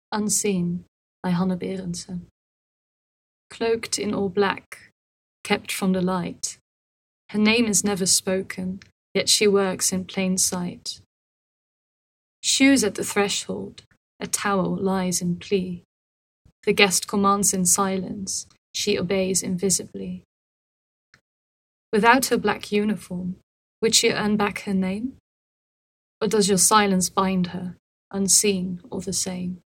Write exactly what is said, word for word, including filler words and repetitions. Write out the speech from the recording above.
Unseen by Hannah Berendsen. Cloaked in all black, kept from the light. Her name is never spoken, yet she works in plain sight. Shoes at the threshold, a towel lies in plea. The guest commands in silence, she obeys invisibly. Without her black uniform, would she earn back her name? Or does your silence bind her, unseen all the same?